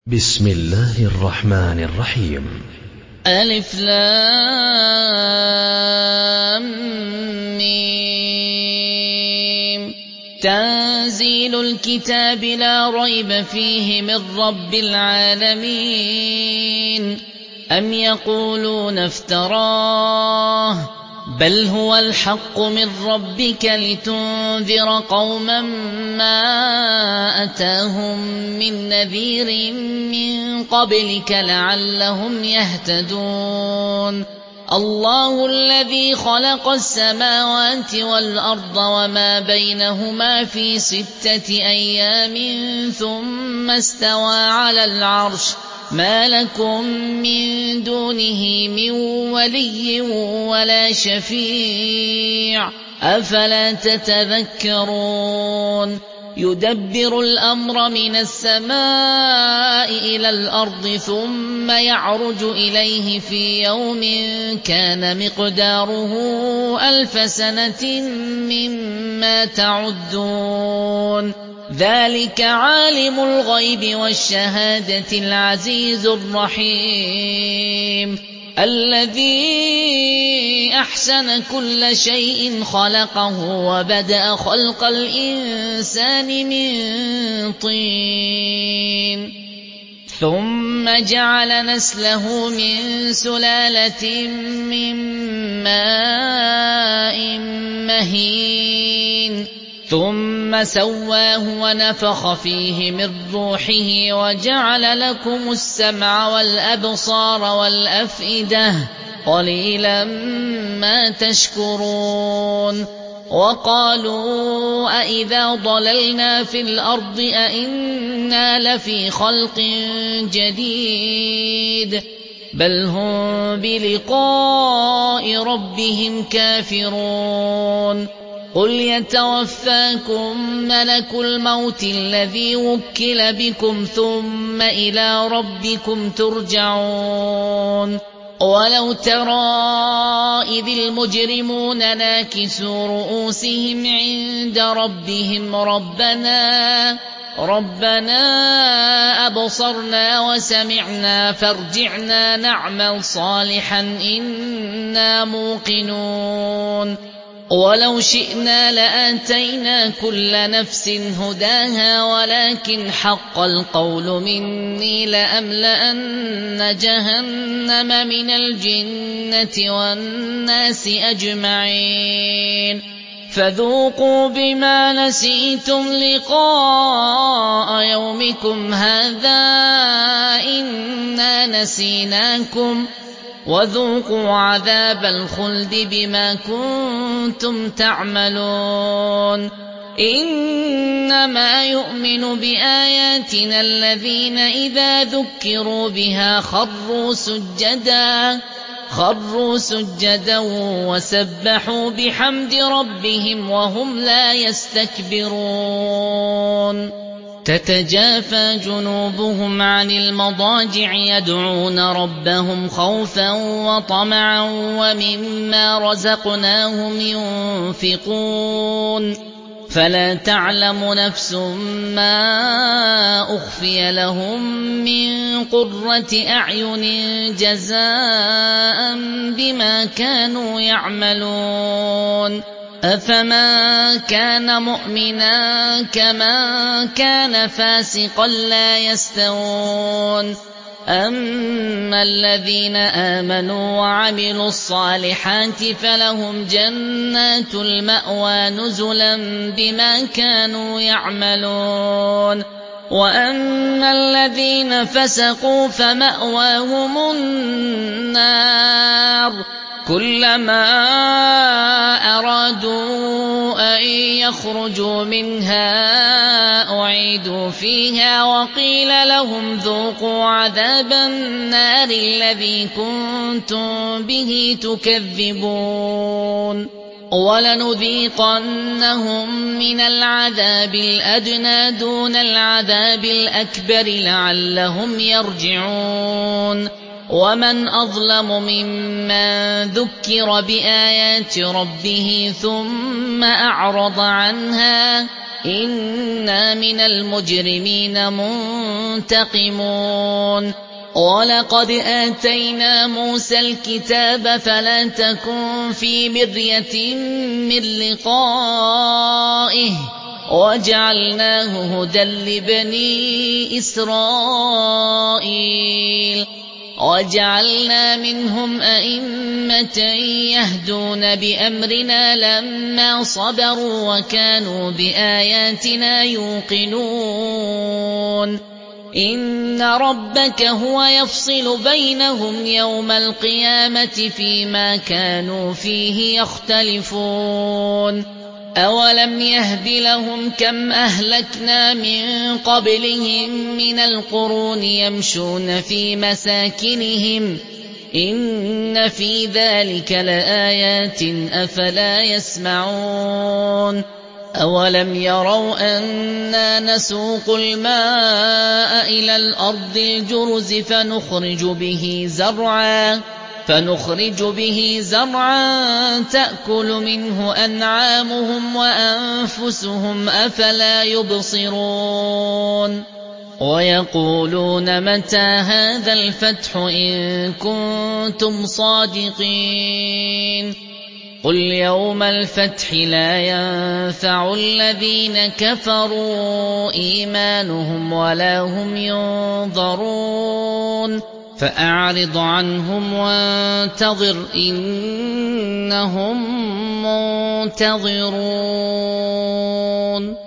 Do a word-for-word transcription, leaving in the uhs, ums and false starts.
بسم الله الرحمن الرحيم. ألف لام ميم. تنزيل الكتاب لا ريب فيه من رب العالمين. أم يقولون افتراه بل هو الحق من ربك لتنذر قوما ما أتاهم من نذير من قبلك لعلهم يهتدون. الله الذي خلق السماوات والأرض وما بينهما في ستة أيام ثم استوى على العرش ما لكم من دونه من ولي ولا شفيع أفلا تتذكرون. يدبر الأمر من السماء إلى الأرض ثم يعرج إليه في يوم كان مقداره ألف سنة مما تعدون. ذلك عالم الغيب والشهادة العزيز الرحيم الذي أحسن كل شيء خلقه وبدأ خلق الإنسان من طين ثم جعل نسله من سلالة من ماء مهين ثم سواه ونفخ فيه من روحه وجعل لكم السمع والأبصار والأفئدة قليلا ما تشكرون. وقالوا أئذا ضللنا في الأرض أئنا لفي خلق جديد بل هم بلقاء ربهم كافرون. قل يتوفاكم ملك الموت الذي وكل بكم ثم إلى ربكم ترجعون. ولو ترى إذ المجرمون ناكسوا رؤوسهم عند ربهم ربنا ربنا أبصرنا وسمعنا فارجعنا نعمل صالحا إنا موقنون. ولو شئنا لآتينا كل نفس هداها ولكن حق القول مني لأملأن جهنم من الجنة والناس أجمعين. فذوقوا بما نسيتم لقاء يومكم هذا إنا نسيناكم وذوقوا عذاب الخلد بما كنتم تعملون. إنما يؤمن بآياتنا الذين إذا ذكروا بها خروا سجدا خروا سجدا وسبحوا بحمد ربهم وهم لا يستكبرون. تتجافى جنوبهم عن المضاجع يدعون ربهم خوفا وطمعا ومما رزقناهم ينفقون. فلا تعلم نفس ما أخفي لهم من قرة أعين جزاء بما كانوا يعملون. أفمن كان مؤمنا كمن كان فاسقا لا يستوون. أما الذين آمنوا وعملوا الصالحات فلهم جنات المأوى نزلا بما كانوا يعملون. وأما الذين فسقوا فمأواهم النار كلما أرادوا أن يخرجوا منها أعيدوا فيها وقيل لهم ذوقوا عذاب النار الذي كنتم به تكذبون. ولنذيقنهم من العذاب الأدنى دون العذاب الأكبر لعلهم يرجعون. ومن أظلم ممن ذكر بآيات ربه ثم أعرض عنها إنا من المجرمين منتقمون ولقد آتينا موسى الكتاب فلا تكن في مرية من لقائه وجعلناه هدى لبني إسرائيل وجعلنا منهم أئمة يهدون بأمرنا لما صبروا وكانوا بآياتنا يوقنون إن ربك هو يفصل بينهم يوم القيامة فيما كانوا فيه يختلفون أولم يهد لهم كم أهلكنا من قبلهم من القرون يمشون في مساكنهم إن في ذلك لآيات أفلا يسمعون أولم يروا أنا نسوق الماء إلى الأرض الجرز فنخرج به زرعا فنخرج به زرعا تأكل منه أنعامهم وأنفسهم أفلا يبصرون ويقولون متى هذا الفتح إن كنتم صادقين قل يوم الفتح لا ينفع الذين كفروا إيمانهم ولا هم ينظرون فأعرض عنهم وانتظر إنهم منتظرون